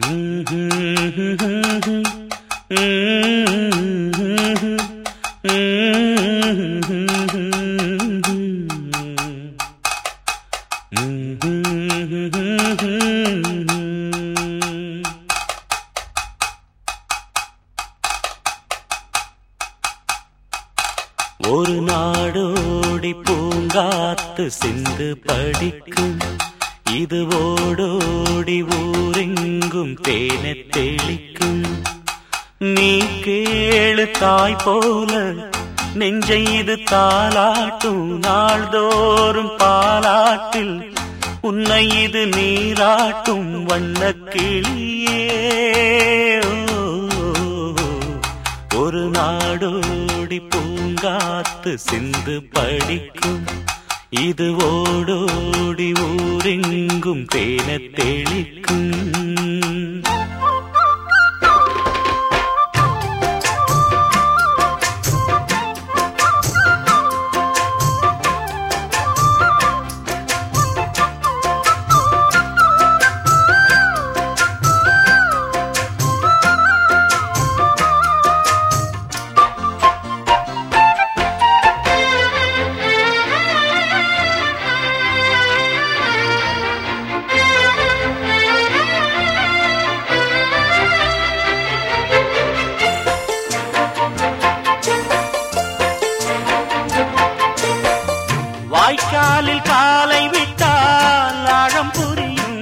ஒரு நாடோடி பூங்காத்து சிந்து படிக்கும், இது ஓடோடி ஊரெங்கும் தேனை தெளிக்கும். நீ கேளு தாய் போல நெஞ்சை இது தாலாட்டும், நாள்தோறும் பாலாட்டில் உன்னை இது நீராட்டும் வண்ணக்கிளியே. ஒரு நாடோடி பூங்காத்து சிந்து படிக்கும், இது ஓடோடி ஊரெங்கும் தேனை தெளிக்கும். வாய்க்காலில் காலை விட்டால் ஆழம் புரியும்,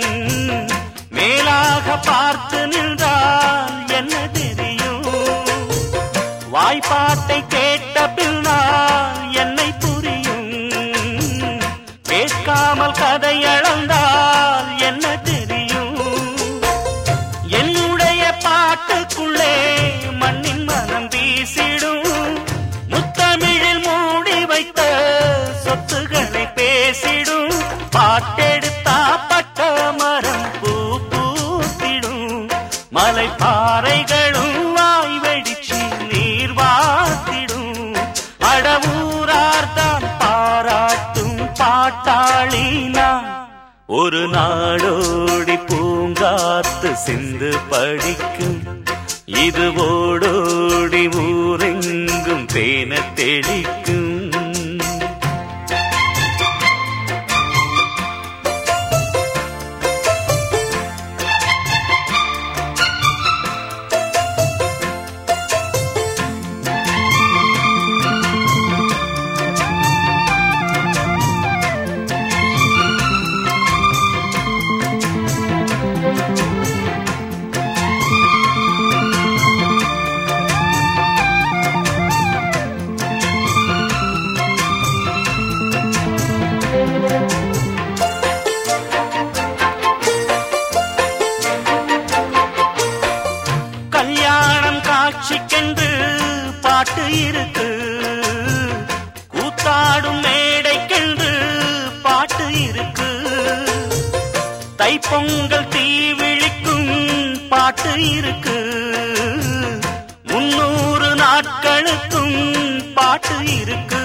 மேலாக பார்த்து நின்றால் என்ன தெரியும். வாய்ப்பாட்டை கேட்ட பின்னால் என்னை புரியும், கேட்காமல் கதை அளந்தால் என்ன தெரியும். என்னுடைய பாட்டுக்குள்ளே மண்ணின் மனம் வீசிடும், முத்தமிழில் மூடி வைத்த சொத்துக்களை பேசிடும். பாட்டெடுத்தா பட்ட மரம் பூ பூத்திடும், மலை பாறைகளும் வாய் வெடிச்சு நீர் வாத்திடும். அடவூரார்தான் பாராட்டும் பாட்டாளினா. ஒரு நாடோடி பூங்காத்து சிந்து படிக்கும், இது ஓடோடி ஊரெங்கும் தேனை தெளிக்கும். கல்யாணம் காட்சிக்கென்று பாட்டு இருக்கு, கூத்தாடும் மேடைக்கென்று பாட்டு இருக்கு. தைப்பொங்கல் தீ விழிக்கும் பாட்டு இருக்கு, 300 நாட்களுக்கும் பாட்டு இருக்கு.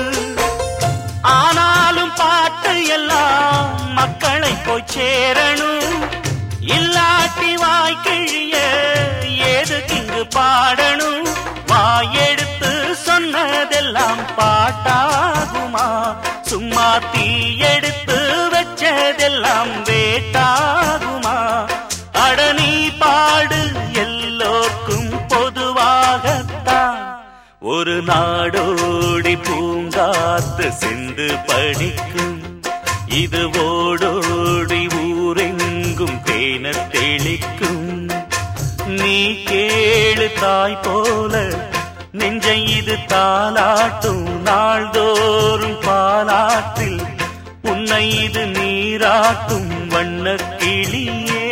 ஆனாலும் பாட்டு எல்லாம் மக்களை போய் சேரணும், இல்லாட்டி வாய்க்கிழிய ஏதுக்கு இங்கு பாடணும். வாயெடுத்து சொன்னதெல்லாம் பாட்டாகுமா, சும்மா தீ எடுத்து வச்சதெல்லாம் வேட்டாகுமா. அட நீ பாடு எல்லோர்க்கும் பொதுவாகத்தான். ஒரு நாடோடி பூங்காத்து சிந்து படிக்கும், இது ஓடோடி ஊரெங்கும் தேனை தெளிக்கும். நீ கேளு தாய் போல நெஞ்சை இது தாலாட்டும், நாள்தோறும் பாலாற்றில் உன்னை இது நீராட்டும் வண்ணக்கிளியே.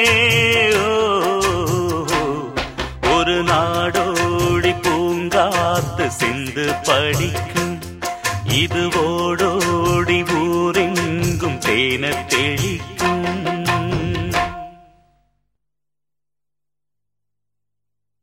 ஒரு நாடோடி பூங்காத்து சிந்து படிக்கும், இது ஓடோடி ஊரெங்கும் தேனை தெளிக்கும்.